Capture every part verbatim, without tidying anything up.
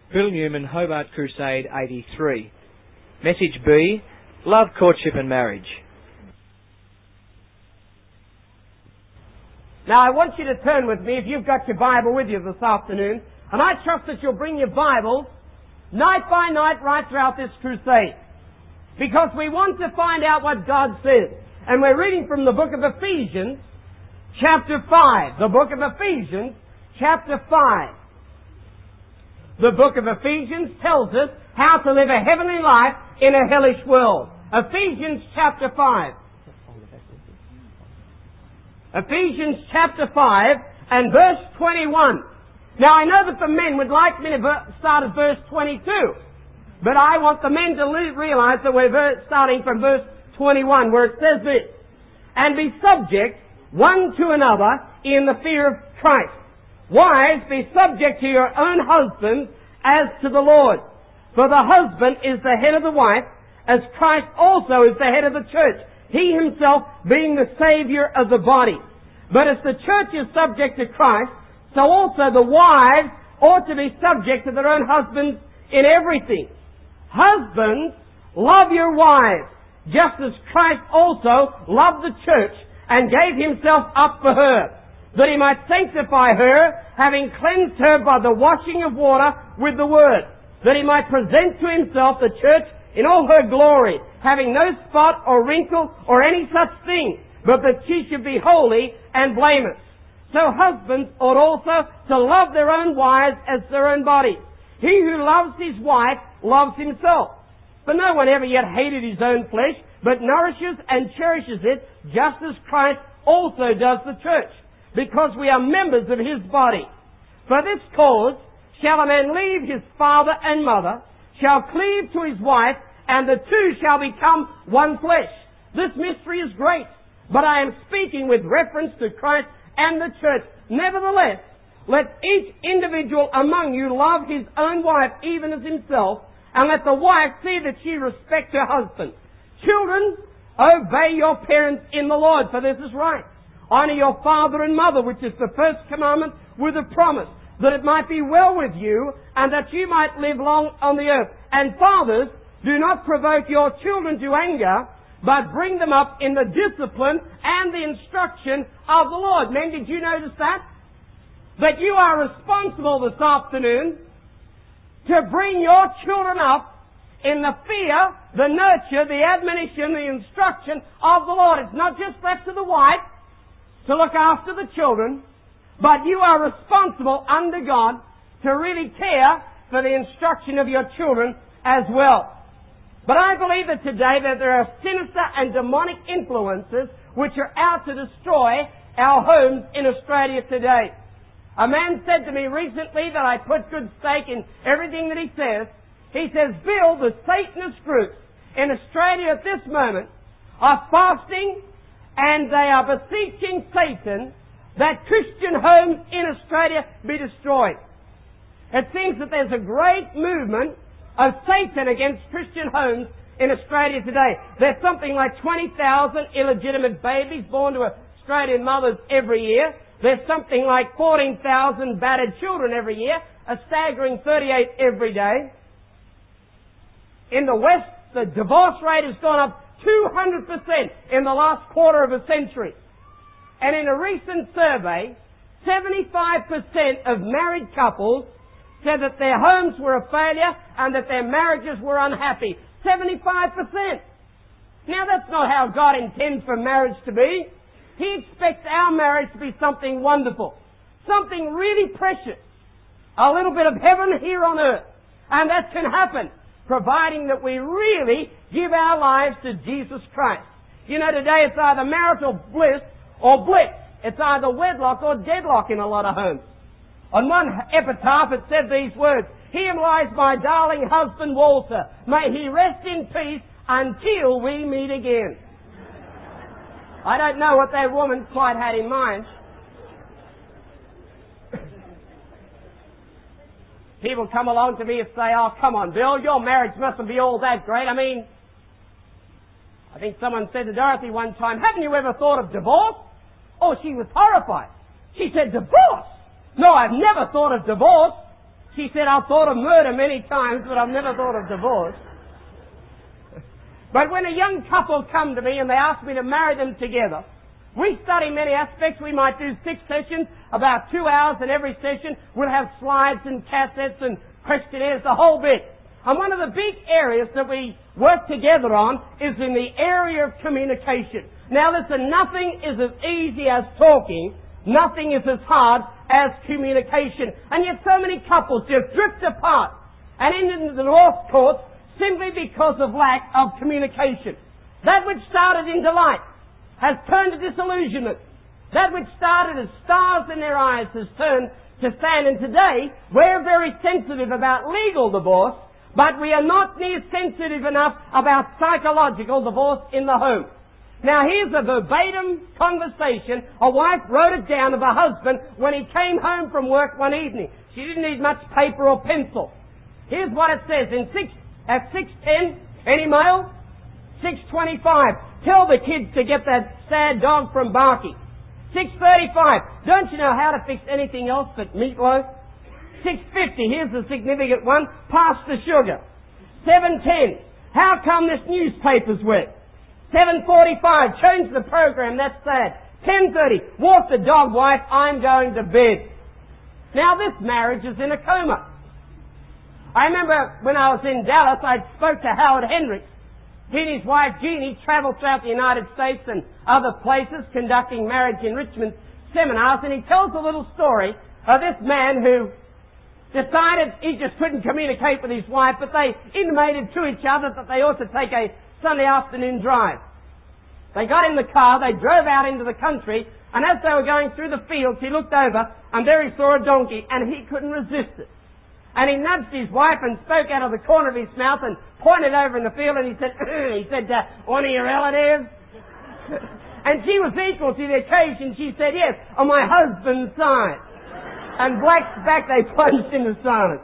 Bill Newman, Hobart Crusade eighty-three. Message B, Love, Courtship and Marriage. Now I want you to turn with me, if you've got your Bible with you this afternoon, and I trust that you'll bring your Bibles night by night right throughout this crusade. Because we want to find out what God says. And we're reading from the book of Ephesians, chapter five. The book of Ephesians, chapter five. The book of Ephesians tells us how to live a heavenly life in a hellish world. Ephesians chapter five. Ephesians chapter five and verse twenty-one. Now I know that the men would like me to start at verse twenty-two, but I want the men to realize that we're starting from verse twenty-one, where it says this: "And be subject one to another in the fear of Christ. Wives, be subject to your own husbands as to the Lord. For the husband is the head of the wife, as Christ also is the head of the church, He Himself being the Saviour of the body. But as the church is subject to Christ, so also the wives ought to be subject to their own husbands in everything. Husbands, love your wives, just as Christ also loved the church and gave Himself up for her, that He might sanctify her, having cleansed her by the washing of water with the word, that He might present to Himself the church in all her glory, having no spot or wrinkle or any such thing, but that she should be holy and blameless. So husbands ought also to love their own wives as their own bodies. He who loves his wife loves himself. For no one ever yet hated his own flesh, but nourishes and cherishes it, just as Christ also does the church, because we are members of His body. For this cause shall a man leave his father and mother, shall cleave to his wife, and the two shall become one flesh. This mystery is great, but I am speaking with reference to Christ and the church. Nevertheless, let each individual among you love his own wife even as himself, and let the wife see that she respect her husband. Children, obey your parents in the Lord, for this is right. Honour your father and mother, which is the first commandment with a promise, that it might be well with you, and that you might live long on the earth. And fathers, do not provoke your children to anger, but bring them up in the discipline and the instruction of the Lord." Men, did you notice that? That you are responsible this afternoon to bring your children up in the fear, the nurture, the admonition, the instruction of the Lord. It's not just left to the wife to look after the children, but you are responsible under God to really care for the instruction of your children as well. But I believe that today that there are sinister and demonic influences which are out to destroy our homes in Australia today. A man said to me recently that I put good stake in everything that he says. He says, "Bill, the Satanist groups in Australia at this moment are fasting and they are beseeching Satan that Christian homes in Australia be destroyed." It seems that there's a great movement of Satan against Christian homes in Australia today. There's something like twenty thousand illegitimate babies born to Australian mothers every year. There's something like fourteen thousand battered children every year, a staggering thirty-eight every day. In the West, the divorce rate has gone up two hundred percent in the last quarter of a century. And in a recent survey, seventy-five percent of married couples said that their homes were a failure and that their marriages were unhappy. seventy-five percent. Now that's not how God intends for marriage to be. He expects our marriage to be something wonderful, something really precious, a little bit of heaven here on earth. And that can happen, providing that we really give our lives to Jesus Christ. You know, today it's either marital bliss or blitz. It's either wedlock or deadlock in a lot of homes. On one epitaph it said these words: "Here lies my darling husband Walter. May he rest in peace until we meet again." I don't know what that woman quite had in mind. People come along to me and say, "Oh, come on, Bill, your marriage mustn't be all that great." I mean, I think someone said to Dorothy one time, "Haven't you ever thought of divorce?" Oh, she was horrified. She said, "Divorce? No, I've never thought of divorce." She said, I've thought of murder many times, but I've never thought of divorce. But when a young couple come to me and they ask me to marry them together, we study many aspects. We might do six sessions, about two hours in every session. We'll have slides and cassettes and questionnaires, the whole bit. And one of the big areas that we work together on is in the area of communication. Now listen, nothing is as easy as talking. Nothing is as hard as communication. And yet so many couples just drift apart and end into the divorce courts simply because of lack of communication. That which started in delight has turned to disillusionment. That which started as stars in their eyes has turned to sand. And today, we're very sensitive about legal divorce, but we are not near sensitive enough about psychological divorce in the home. Now here's a verbatim conversation. A wife wrote it down of a husband when he came home from work one evening. She didn't need much paper or pencil. Here's what it says in six, at six ten, any mail? six twenty-five, tell the kids to get that sad dog from barking. six thirty-five, don't you know how to fix anything else but meatloaf? six fifty, here's the significant one, pass the sugar. seven ten, how come this newspaper's wet? seven forty-five, change the program, that's sad. ten thirty, walk the dog, wife, I'm going to bed. Now this marriage is in a coma. I remember when I was in Dallas, I spoke to Howard Hendricks. He and his wife Jeannie travelled throughout the United States and other places conducting marriage enrichment seminars, and he tells a little story of this man who decided he just couldn't communicate with his wife, but they intimated to each other that they ought to take a Sunday afternoon drive. They got in the car, they drove out into the country, and as they were going through the fields, he looked over, and there he saw a donkey, and he couldn't resist it. And he nudged his wife and spoke out of the corner of his mouth and pointed over in the field, and he said, he said, uh, one of your relatives? And she was equal to the occasion. She said, yes, on my husband's side. And black's back, they plunged into silence.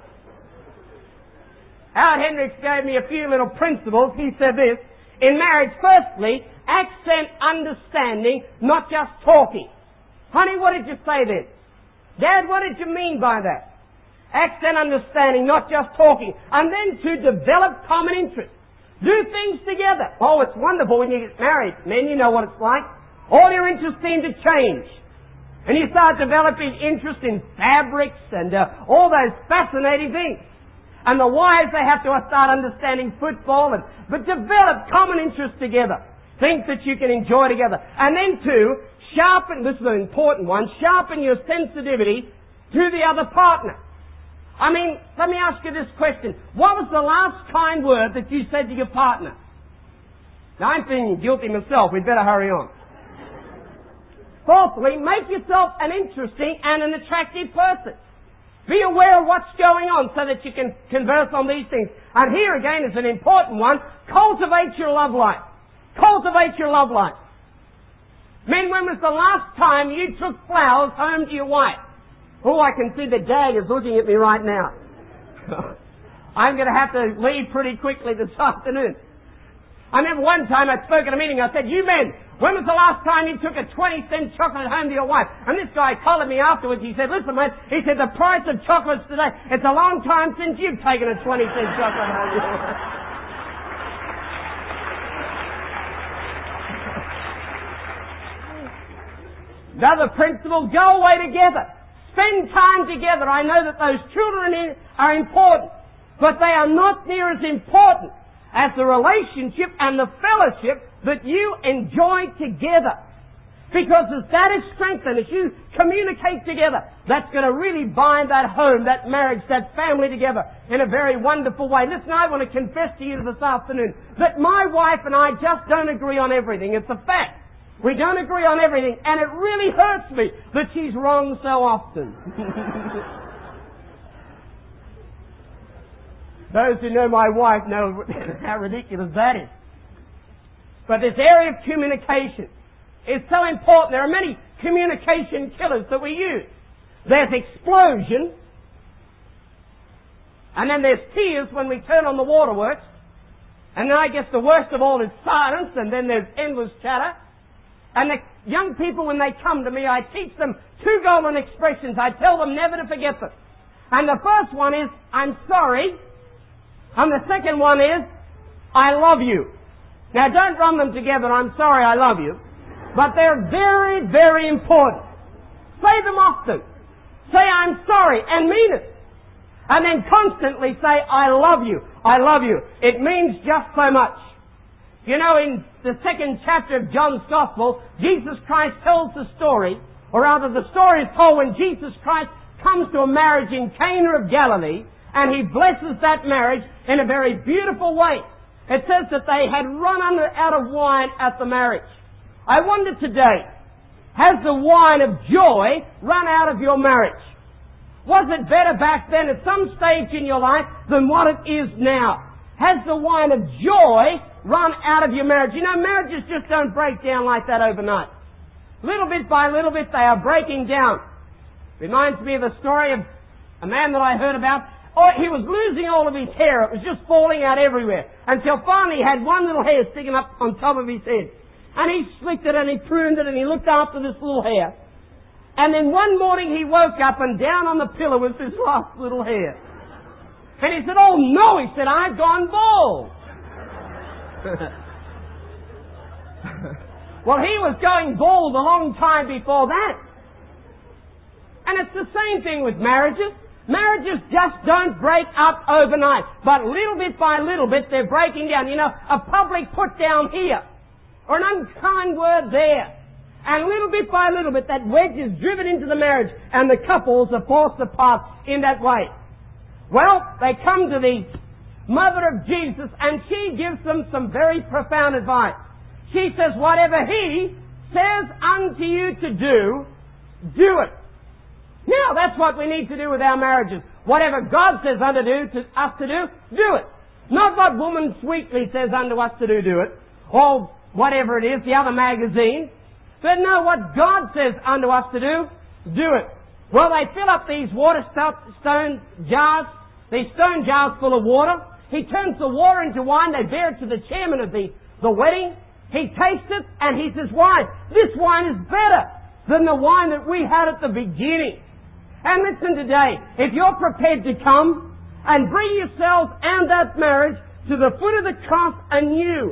Howard Hendricks gave me a few little principles. He said this, in marriage, firstly, accent understanding, not just talking. Honey, what did you say then? Dad, what did you mean by that? Accent understanding, not just talking. And then to develop common interest. Do things together. Oh, it's wonderful when you get married. Men, you know what it's like. All your interests seem to change. And you start developing interest in fabrics and uh, all those fascinating things. And the wives, they have to start understanding football, and but develop common interests together. Things that you can enjoy together. And then two, sharpen, this is an important one, sharpen your sensitivity to the other partner. I mean, let me ask you this question. What was the last kind word that you said to your partner? Now, I'm feeling guilty myself. We'd better hurry on. Fourthly, make yourself an interesting and an attractive person. Be aware of what's going on so that you can converse on these things. And here again is an important one. Cultivate your love life. Cultivate your love life. Men, when was the last time you took flowers home to your wife? Oh, I can see the dad is looking at me right now. I'm going to have to leave pretty quickly this afternoon. I remember one time I spoke at a meeting, I said, you men, when was the last time you took a twenty cent chocolate home to your wife? And this guy collared me afterwards. He said, listen, mate, he said, the price of chocolates today, it's a long time since you've taken a twenty cent chocolate home to your wife. Another principle, go away together. Spend time together. I know that those children are important, but they are not near as important as the relationship and the fellowship that you enjoy together. Because as that is strengthened, as you communicate together, that's going to really bind that home, that marriage, that family together in a very wonderful way. Listen, I want to confess to you this afternoon that my wife and I just don't agree on everything. It's a fact. We don't agree on everything, and it really hurts me that she's wrong so often. Those who know my wife know how ridiculous that is. But this area of communication is so important. There are many communication killers that we use. There's explosion, and then there's tears when we turn on the waterworks, and then I guess the worst of all is silence, and then there's endless chatter. And the young people, when they come to me, I teach them two golden expressions. I tell them never to forget them. And the first one is, I'm sorry. And the second one is, I love you. Now don't run them together, I'm sorry, I love you. But they're very, very important. Say them often. Say, I'm sorry, and mean it. And then constantly say, I love you, I love you. It means just so much. You know, in the second chapter of John's Gospel, Jesus Christ tells the story, or rather the story is told when Jesus Christ comes to a marriage in Cana of Galilee, and He blesses that marriage in a very beautiful way. It says that they had run under, out of wine at the marriage. I wonder today, has the wine of joy run out of your marriage? Was it better back then at some stage in your life than what it is now? Has the wine of joy run out of your marriage? You know, marriages just don't break down like that overnight. Little bit by little bit they are breaking down. Reminds me of a story of a man that I heard about. Oh, he was losing all of his hair. It was just falling out everywhere. Until finally he had one little hair sticking up on top of his head. And he slicked it and he pruned it and he looked after this little hair. And then one morning he woke up and down on the pillow was this last little hair. And he said, oh no, he said, I've gone bald. Well, he was going bald a long time before that. And it's the same thing with marriages. Marriages just don't break up overnight. But little bit by little bit, they're breaking down. You know, a public put down here, or an unkind word there. And little bit by little bit, that wedge is driven into the marriage, and the couples are forced apart in that way. Well, they come to the mother of Jesus, and she gives them some very profound advice. She says, whatever He says unto you to do, do it. Now, that's what we need to do with our marriages. Whatever God says unto do, to us to do, do it. Not what Woman's Weekly says unto us to do, do it. Or whatever it is, the other magazine. But no, what God says unto us to do, do it. Well, they fill up these water stone jars, these stone jars full of water. He turns the water into wine. They bear it to the chairman of the, the wedding. He tastes it and he says, wine, this wine is better than the wine that we had at the beginning. And listen today, if you're prepared to come and bring yourself and that marriage to the foot of the cross anew,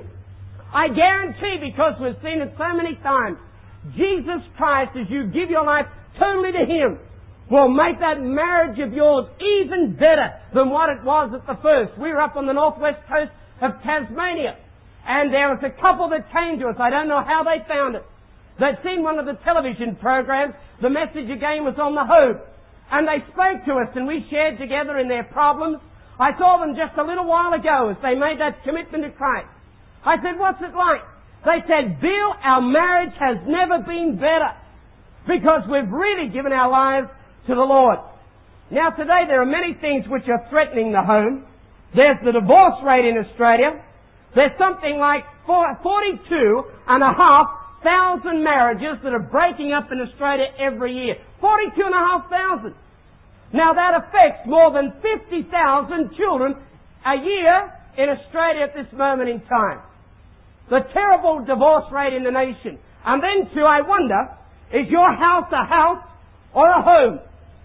I guarantee, because we've seen it so many times, Jesus Christ, as you give your life totally to Him, will make that marriage of yours even better than what it was at the first. We were up on the northwest coast of Tasmania, and there was a couple that came to us. I don't know how they found it. They'd seen one of the television programs. The message again was on the home. And they spoke to us, and we shared together in their problems. I saw them just a little while ago as they made that commitment to Christ. I said, what's it like? They said, Bill, our marriage has never been better because we've really given our lives to the Lord. Now today there are many things which are threatening the home. There's the divorce rate in Australia. There's something like forty-two and a half thousand marriages that are breaking up in Australia every year. forty-two and a half thousand. Now that affects more than fifty thousand children a year in Australia at this moment in time. The terrible divorce rate in the nation. And then too, I wonder, is your house a house or a home?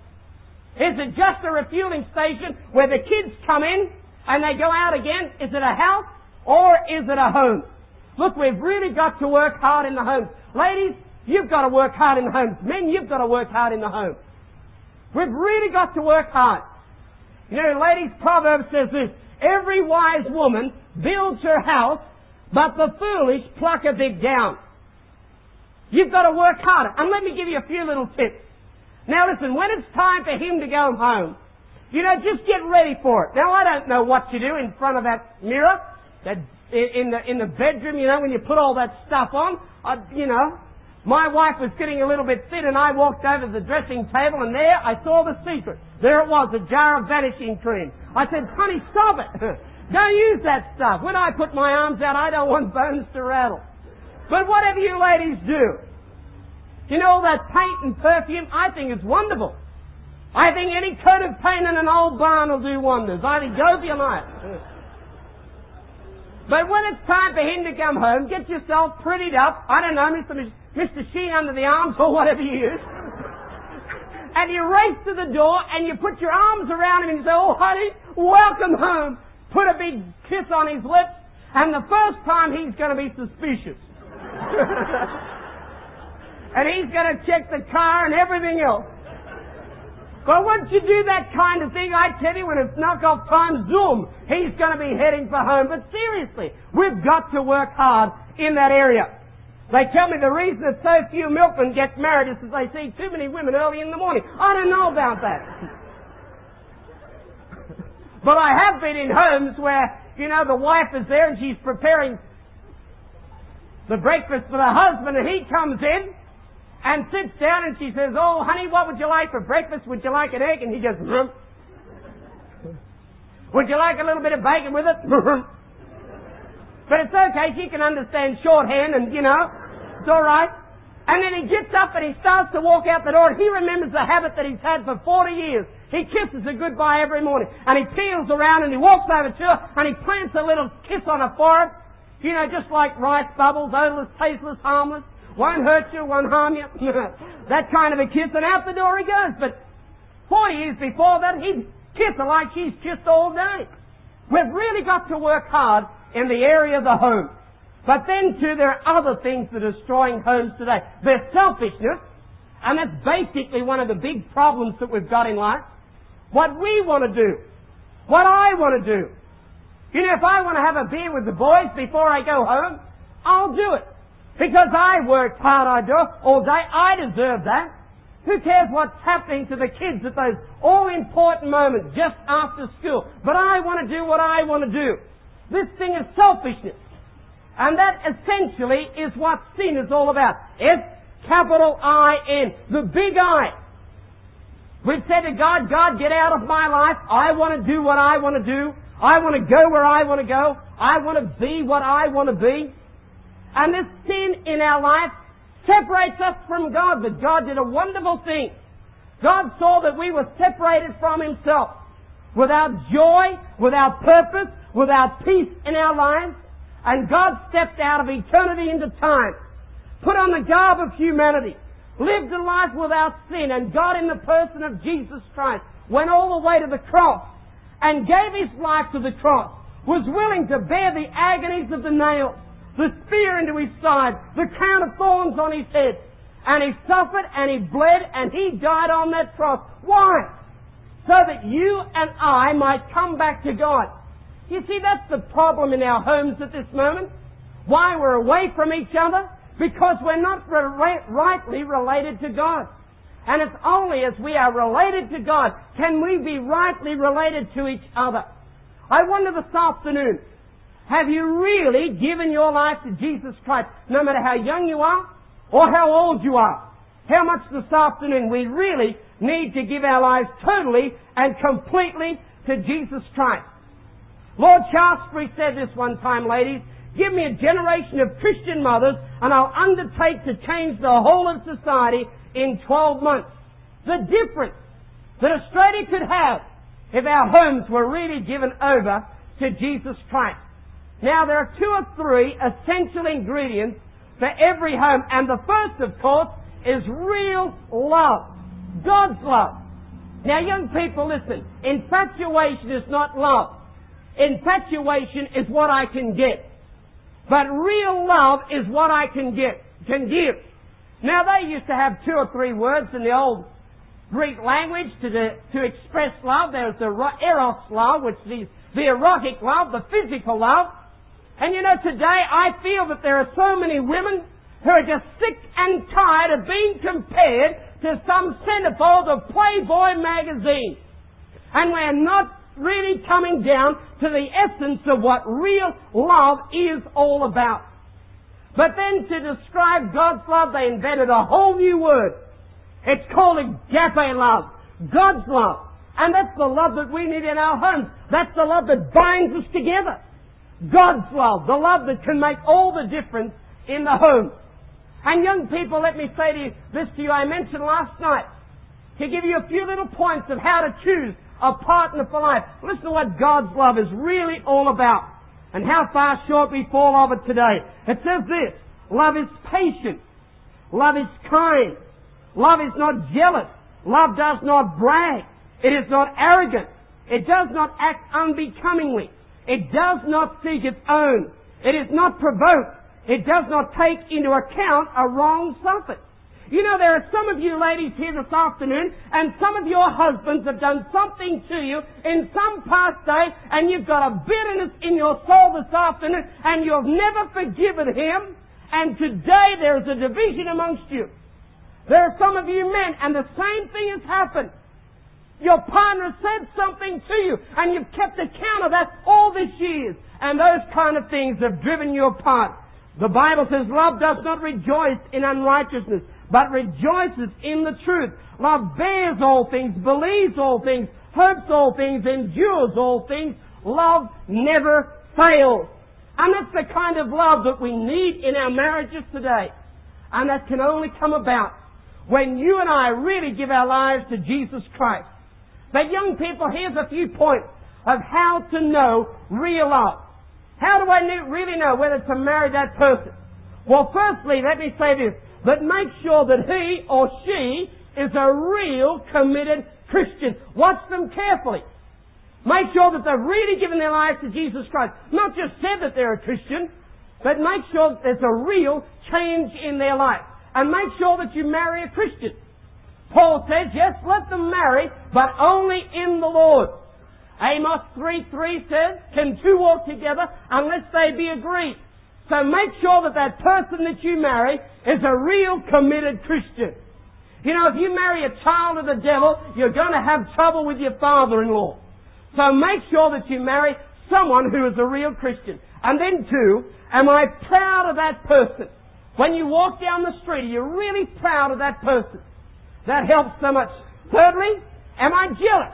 Is it just a refueling station where the kids come in and they go out again? Is it a house or is it a home? Look, we've really got to work hard in the home. Ladies, you've got to work hard in the home. Men, you've got to work hard in the home. We've really got to work hard. You know, ladies' proverb says this, every wise woman builds her house, but the foolish pluck a big down. You've got to work harder. And let me give you a few little tips. Now listen, when it's time for him to go home, you know, just get ready for it. Now I don't know what you do in front of that mirror, that in the in the bedroom, you know, when you put all that stuff on. I, you know, my wife was getting a little bit thin and I walked over to the dressing table and there I saw the secret. There it was, a jar of vanishing cream. I said, honey, stop it. Don't use that stuff. When I put my arms out, I don't want bones to rattle. But whatever you ladies do, you know, all that paint and perfume, I think it's wonderful. I think any coat of paint in an old barn will do wonders. I think go for your life. But when it's time for him to come home, get yourself prettied up. I don't know, Mister Mister Sheen under the arms or whatever you use. and you race to the door and you put your arms around him and you say, oh honey, welcome home. Put a big kiss on his lips, and the first time he's going to be suspicious. And he's going to check the car and everything else. But once you do that kind of thing, I tell you, when it's knock-off time, zoom, he's going to be heading for home. But seriously, we've got to work hard in that area. They tell me the reason that so few milkmen get married is because they see too many women early in the morning. I don't know about that. But I have been in homes where, you know, the wife is there and she's preparing the breakfast for the husband, and he comes in and sits down and she says, oh, honey, what would you like for breakfast? Would you like an egg? And he goes, mm. Would you like a little bit of bacon with it? But it's okay, she can understand shorthand and, you know, it's all right. And then he gets up and he starts to walk out the door, and he remembers the habit that he's had for forty years. He kisses her goodbye every morning, and he peels around and he walks over to her and he plants a little kiss on her forehead, you know, just like rice bubbles, odorless, tasteless, harmless, won't hurt you, won't harm you. That kind of a kiss, and out the door he goes. But forty years before that, he'd kiss her like she's kissed all day. We've really got to work hard in the area of the home. But then too, there are other things that are destroying homes today. There's selfishness, and that's basically one of the big problems that we've got in life. What we want to do, what I want to do. You know, if I want to have a beer with the boys before I go home, I'll do it. Because I worked hard, I do, all day, I deserve that. Who cares what's happening to the kids at those all-important moments just after school? But I want to do what I want to do. This thing is selfishness. And that essentially is what sin is all about. S, capital I N, the big I. We've said to God, God, get out of my life. I want to do what I want to do. I want to go where I want to go. I want to be what I want to be. And this sin in our life separates us from God. But God did a wonderful thing. God saw that we were separated from Himself, without joy, without purpose, without peace in our lives. And God stepped out of eternity into time, put on the garb of humanity, lived a life without sin, and God in the person of Jesus Christ went all the way to the cross and gave His life to the cross, was willing to bear the agonies of the nails, the spear into His side, the crown of thorns on His head. And He suffered and He bled and He died on that cross. Why? So that you and I might come back to God. You see, that's the problem in our homes at this moment. Why we're away from each other? Because we're not re- rightly related to God. And it's only as we are related to God can we be rightly related to each other. I wonder this afternoon, have you really given your life to Jesus Christ, no matter how young you are or how old you are? How much this afternoon we really need to give our lives totally and completely to Jesus Christ. Lord Shaftesbury said this one time, ladies, give me a generation of Christian mothers and I'll undertake to change the whole of society in twelve months. The difference that Australia could have if our homes were really given over to Jesus Christ. Now there are two or three essential ingredients for every home, and the first, of course, is real love. God's love. Now young people, listen, infatuation is not love. Infatuation is what I can get. But real love is what I can get, can give. Now they used to have two or three words in the old Greek language to the, to express love. There's the eros love, which is the erotic love, the physical love. And you know, today I feel that there are so many women who are just sick and tired of being compared to some centerfold of Playboy magazine. And we're not really coming down to the essence of what real love is all about. But then to describe God's love, they invented a whole new word. It's called agape love, God's love. And that's the love that we need in our homes. That's the love that binds us together. God's love, the love that can make all the difference in the home. And young people, let me say to you, this to you, I mentioned last night, to give you a few little points of how to choose a partner for life. Listen to what God's love is really all about and how far short we fall of it today. It says this, love is patient, love is kind, love is not jealous, Love does not brag. It is not arrogant. It does not act unbecomingly. It does not seek its own. It is not provoked. It does not take into account a wrong suffered. You know, there are some of you ladies here this afternoon, and some of your husbands have done something to you in some past day, and you've got a bitterness in your soul this afternoon, and you've never forgiven him, and today there is a division amongst you. There are some of you men, and the same thing has happened. Your partner said something to you, and you've kept account of that all these years, and those kind of things have driven you apart. The Bible says love does not rejoice in unrighteousness, but rejoices in the truth. Love bears all things, believes all things, hopes all things, endures all things. Love never fails. And that's the kind of love that we need in our marriages today. And that can only come about when you and I really give our lives to Jesus Christ. But young people, here's a few points of how to know real love. How do I really know whether to marry that person? Well, firstly, let me say this. But make sure that he or she is a real committed Christian. Watch them carefully. Make sure that they've really given their lives to Jesus Christ. Not just said that they're a Christian, but make sure that there's a real change in their life. And make sure that you marry a Christian. Paul says, yes, let them marry, but only in the Lord. Amos three three says, can two walk together unless they be agreed? So make sure that that person that you marry is a real committed Christian. You know, if you marry a child of the devil, you're going to have trouble with your father-in-law. So make sure that you marry someone who is a real Christian. And then two, am I proud of that person? When you walk down the street, are you really proud of that person? That helps so much. Thirdly, am I jealous?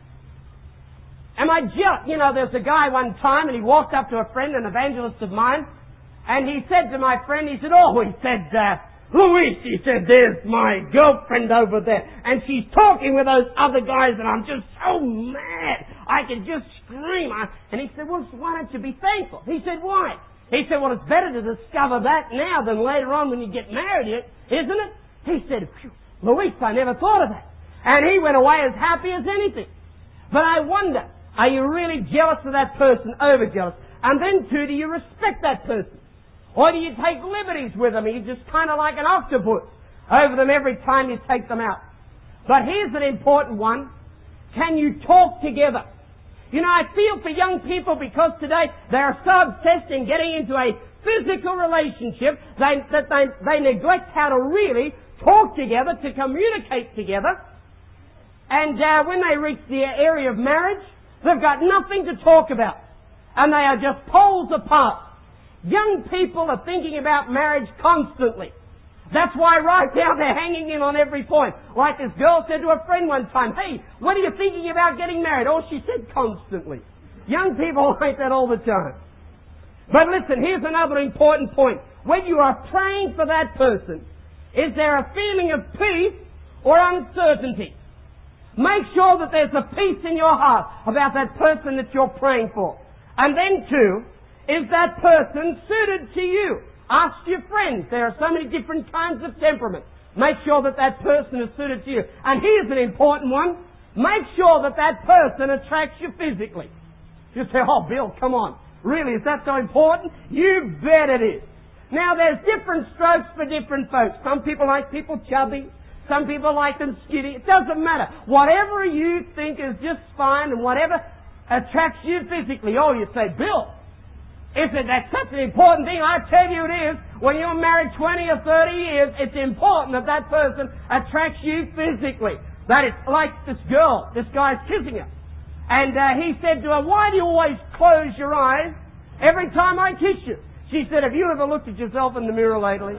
Am I jealous? You know, there's a guy one time, and he walked up to a friend, an evangelist of mine, and he said to my friend, he said, oh, he said, uh, Luis, he said, there's my girlfriend over there, and she's talking with those other guys, and I'm just so mad. I can just scream. And he said, well, why don't you be thankful? He said, why? He said, well, it's better to discover that now than later on when you get married, isn't it? He said, Luis, I never thought of that. And he went away as happy as anything. But I wonder, are you really jealous of that person, over-jealous? And then, too, do you respect that person? Or do you take liberties with them? Are you just kind of like an octopus over them every time you take them out? But here's an important one. Can you talk together? You know, I feel for young people because today they are so obsessed in getting into a physical relationship they, that they, they neglect how to really talk together, to communicate together. And uh, when they reach the area of marriage, they've got nothing to talk about. And they are just poles apart. Young people are thinking about marriage constantly. That's why right now they're hanging in on every point. Like this girl said to a friend one time, hey, when are you thinking about getting married? Oh, she said constantly. Young people like that all the time. But listen, here's another important point. When you are praying for that person, is there a feeling of peace or uncertainty? Make sure that there's a peace in your heart about that person that you're praying for. And then too, is that person suited to you? Ask your friends. There are so many different kinds of temperament. Make sure that that person is suited to you. And here's an important one. Make sure that that person attracts you physically. You say, oh, Bill, come on. Really, is that so important? You bet it is. Now, there's different strokes for different folks. Some people like people chubby. Some people like them skinny. It doesn't matter. Whatever you think is just fine and whatever attracts you physically. Oh, you say, Bill, if it, that's such an important thing, I tell you it is. When you're married twenty or thirty years, it's important that that person attracts you physically. That it's like this girl, this guy's kissing her. And uh, he said to her, why do you always close your eyes every time I kiss you? She said, have you ever looked at yourself in the mirror lately?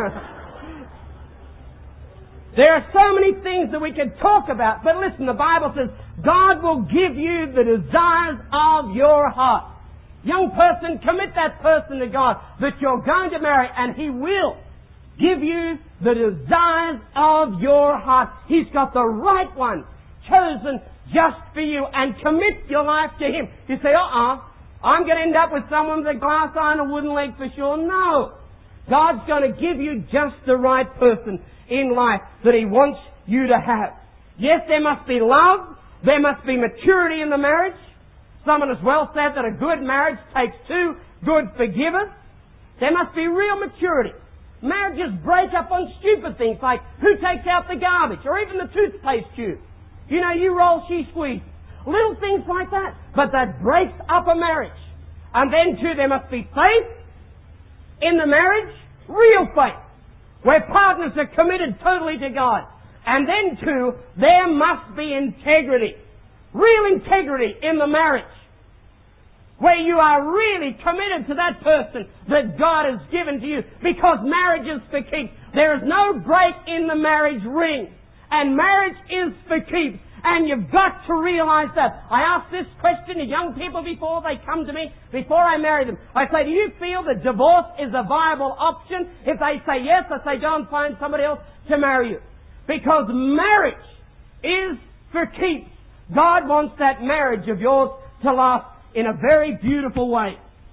There are so many things that we can talk about, but listen, the Bible says, God will give you the desires of your heart. Young person, commit that person to God that you're going to marry, and He will give you the desires of your heart. He's got the right one chosen just for you, and commit your life to Him. You say, uh-uh, I'm going to end up with someone with a glass eye and a wooden leg for sure. No. God's going to give you just the right person in life that He wants you to have. Yes, there must be love. There must be maturity in the marriage. Someone has well said that a good marriage takes two good forgivers. There must be real maturity. Marriages break up on stupid things like who takes out the garbage or even the toothpaste tube. You know, you roll, she squeezes. Little things like that. But that breaks up a marriage. And then too, there must be faith in the marriage, real faith, where partners are committed totally to God. And then too, there must be integrity, real integrity in the marriage, where you are really committed to that person that God has given to you, because marriage is for keeps. There is no break in the marriage ring, and marriage is for keeps. And you've got to realize that. I ask this question to young people before they come to me, before I marry them. I say, do you feel that divorce is a viable option? If they say yes, I say, go and find somebody else to marry you. Because marriage is for keeps. God wants that marriage of yours to last in a very beautiful way.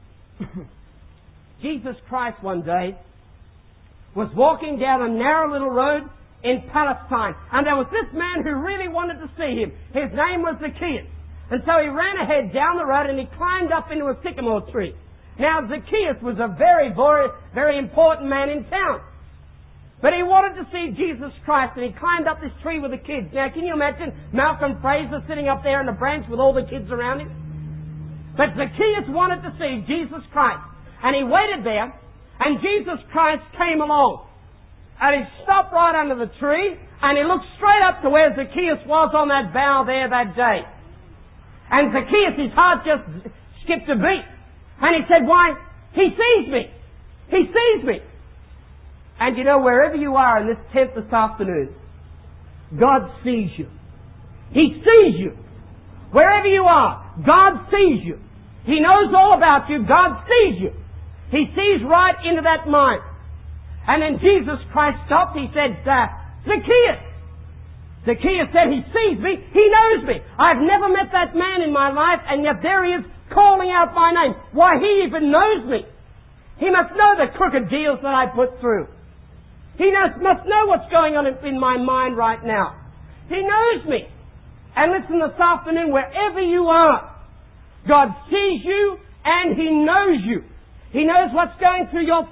Jesus Christ one day was walking down a narrow little road in Palestine. And there was this man who really wanted to see him. His name was Zacchaeus. And so he ran ahead down the road and he climbed up into a sycamore tree. Now Zacchaeus was a very, very, very important man in town. But he wanted to see Jesus Christ, and he climbed up this tree with the kids. Now can you imagine Malcolm Fraser sitting up there in the branch with all the kids around him? But Zacchaeus wanted to see Jesus Christ. And he waited there, and Jesus Christ came along. And he stopped right under the tree, and he looked straight up to where Zacchaeus was on that bough there that day. And Zacchaeus, his heart just skipped a beat. And he said, why, he sees me. He sees me. And you know, wherever you are in this tent this afternoon, God sees you. He sees you. Wherever you are, God sees you. He knows all about you. God sees you. He sees right into that mind. And then Jesus Christ stopped. He said, uh, Zacchaeus. Zacchaeus said, he sees me. He knows me. I've never met that man in my life, and yet there he is calling out my name. Why, he even knows me. He must know the crooked deals that I put through. He must, must know what's going on in, in my mind right now. He knows me. And listen, this afternoon, wherever you are, God sees you and He knows you. He knows what's going through your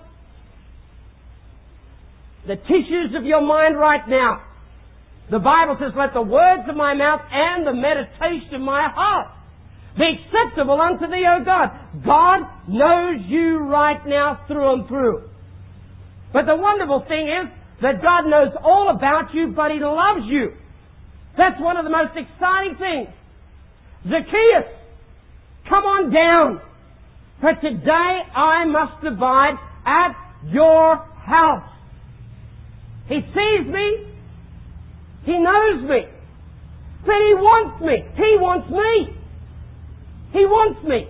the tissues of your mind right now. The Bible says, let the words of my mouth and the meditation of my heart be acceptable unto thee, O God. God knows you right now through and through. But the wonderful thing is that God knows all about you, but He loves you. That's one of the most exciting things. Zacchaeus, come on down. For today I must abide at your house. He sees me. He knows me. But He wants me. He wants me. He wants me.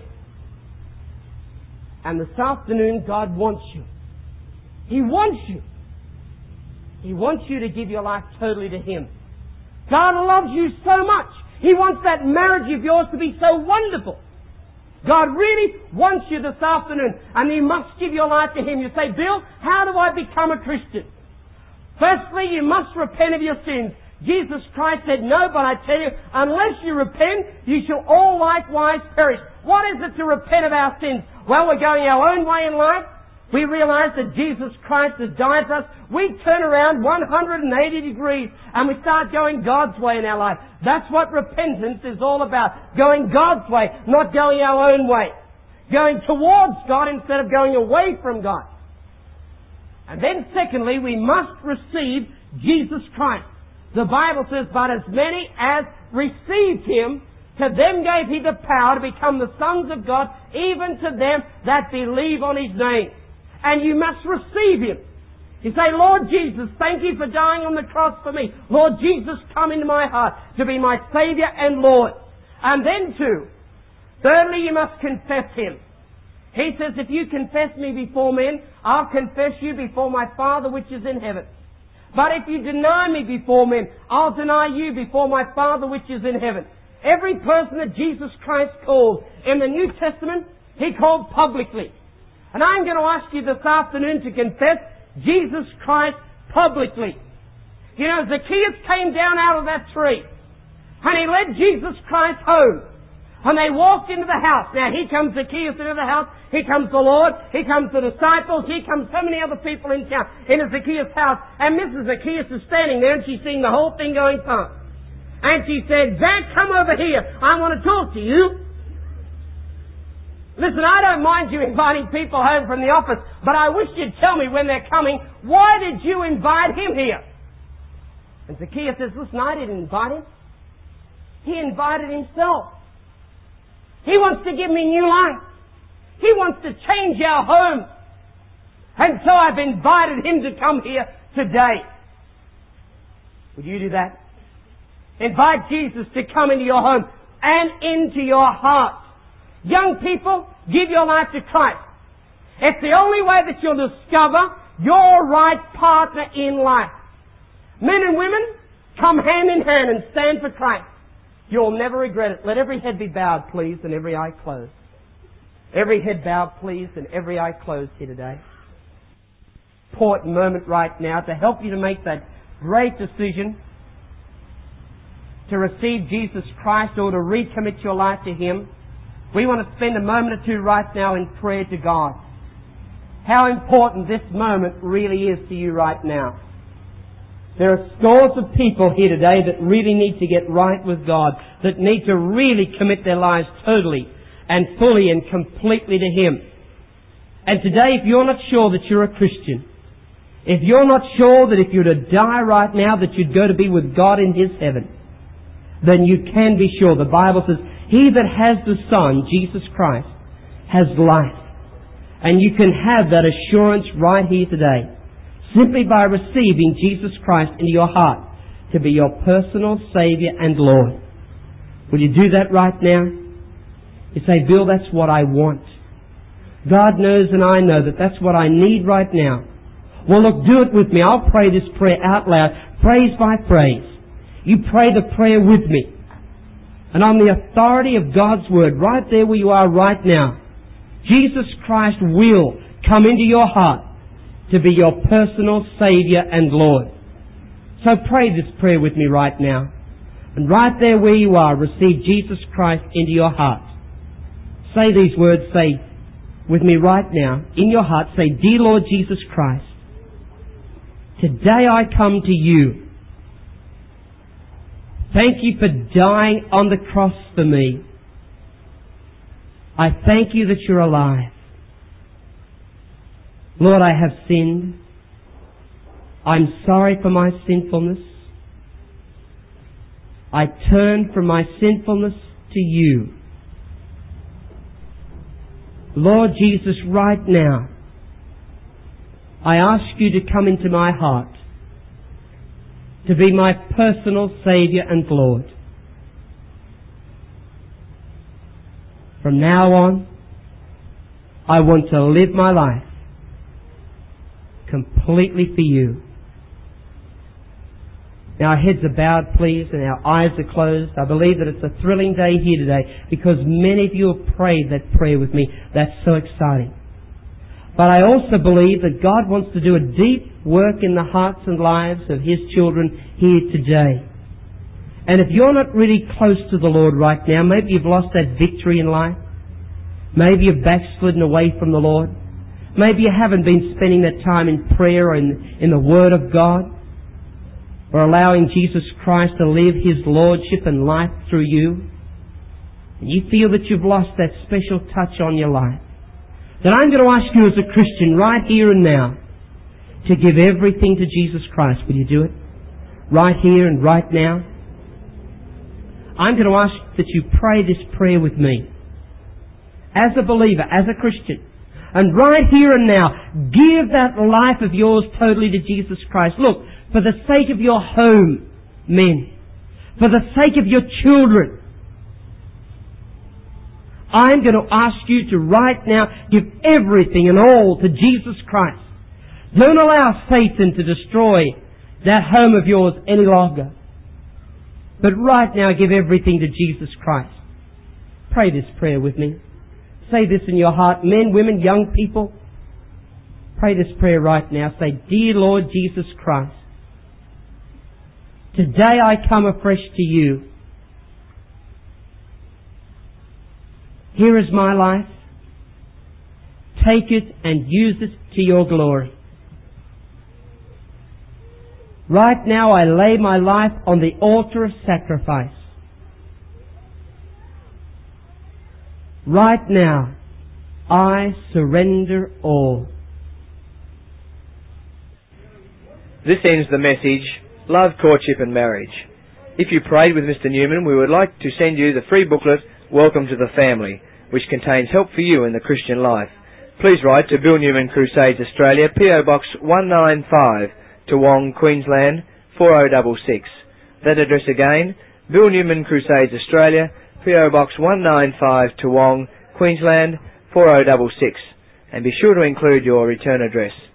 And this afternoon, God wants you. He wants you. He wants you to give your life totally to Him. God loves you so much. He wants that marriage of yours to be so wonderful. God really wants you this afternoon, and you must give your life to Him. You say, Bill, how do I become a Christian? Firstly, you must repent of your sins. Jesus Christ said, no, but I tell you, unless you repent, you shall all likewise perish. What is it to repent of our sins? Well, we're going our own way in life. We realize that Jesus Christ has died for us. We turn around one hundred eighty degrees and we start going God's way in our life. That's what repentance is all about. Going God's way, not going our own way. Going towards God instead of going away from God. And then secondly, we must receive Jesus Christ. The Bible says, but as many as received Him, to them gave He the power to become the sons of God, even to them that believe on His name. And you must receive Him. You say, Lord Jesus, thank You for dying on the cross for me. Lord Jesus, come into my heart to be my Saviour and Lord. And then too, thirdly, you must confess Him. He says, if you confess me before men, I'll confess you before my Father which is in heaven. But if you deny me before men, I'll deny you before my Father which is in heaven. Every person that Jesus Christ called in the New Testament, He called publicly. And I'm going to ask you this afternoon to confess Jesus Christ publicly. You know, Zacchaeus came down out of that tree and he led Jesus Christ home. And they walked into the house. Now, here comes Zacchaeus into the house. Here comes the Lord. Here comes the disciples. Here comes so many other people in town into Zacchaeus' house. And Missus Zacchaeus is standing there and she's seeing the whole thing going past. And she said, Zac, come over here. I want to talk to you. Listen, I don't mind you inviting people home from the office, but I wish you'd tell me when they're coming, why did you invite him here? And Zacchaeus says, listen, I didn't invite him. He invited himself. He wants to give me new life. He wants to change our home. And so I've invited him to come here today. Would you do that? Invite Jesus to come into your home and into your heart. Young people, give your life to Christ. It's the only way that you'll discover your right partner in life. Men and women, come hand in hand and stand for Christ. You'll never regret it. Let every head be bowed, please, and every eye closed. Every head bowed, please, and every eye closed here today. Important moment right now to help you to make that great decision to receive Jesus Christ or to recommit your life to Him. We want to spend a moment or two right now in prayer to God. How important this moment really is to you right now. There are scores of people here today that really need to get right with God, that need to really commit their lives totally and fully and completely to Him. And today, if you're not sure that you're a Christian, if you're not sure that if you were to die right now that you'd go to be with God in His heaven, then you can be sure. The Bible says, he that has the Son, Jesus Christ, has life. And you can have that assurance right here today, simply by receiving Jesus Christ into your heart to be your personal Saviour and Lord. Will you do that right now? You say, Bill, that's what I want. God knows and I know that that's what I need right now. Well, look, do it with me. I'll pray this prayer out loud, phrase by phrase. You pray the prayer with me. And on the authority of God's Word, right there where you are right now, Jesus Christ will come into your heart to be your personal Saviour and Lord. So pray this prayer with me right now. And right there where you are, receive Jesus Christ into your heart. Say these words, say with me right now, in your heart, say, Dear Lord Jesus Christ, today I come to you. Thank you for dying on the cross for me. I thank you that you're alive. Lord, I have sinned. I'm sorry for my sinfulness. I turn from my sinfulness to you. Lord Jesus, right now, I ask you to come into my heart, to be my personal Saviour and Lord. From now on, I want to live my life completely for you. Now our heads are bowed, please, and our eyes are closed. I believe that it's a thrilling day here today because many of you have prayed that prayer with me. That's so exciting. But I also believe that God wants to do a deep work in the hearts and lives of His children here today. And if you're not really close to the Lord right now, maybe you've lost that victory in life. Maybe you've backslidden away from the Lord. Maybe you haven't been spending that time in prayer or in, in the Word of God, or allowing Jesus Christ to live His Lordship and life through you. And you feel that you've lost that special touch on your life. Then I'm going to ask you as a Christian right here and now to give everything to Jesus Christ. Will you do it? Right here and right now. I'm going to ask that you pray this prayer with me. As a believer, as a Christian. And right here and now, give that life of yours totally to Jesus Christ. Look, for the sake of your home, men. For the sake of your children. I'm going to ask you to right now give everything and all to Jesus Christ. Don't allow Satan to destroy that home of yours any longer. But right now give everything to Jesus Christ. Pray this prayer with me. Say this in your heart. Men, women, young people. Pray this prayer right now. Say, Dear Lord Jesus Christ, Today I come afresh to you. Here is my life. Take it and use it to your glory. Right now I lay my life on the altar of sacrifice. Right now I surrender all. This ends the message, Love, Courtship and Marriage. If you prayed with Mister Newman, we would like to send you the free booklet, Welcome to the Family, which contains help for you in the Christian life. Please write to Bill Newman Crusades Australia, P O Box one nine five, Toowong, Queensland four oh six six. That address again, Bill Newman Crusades Australia, P O Box one nine five, Toowong, Queensland four oh six six. And be sure to include your return address.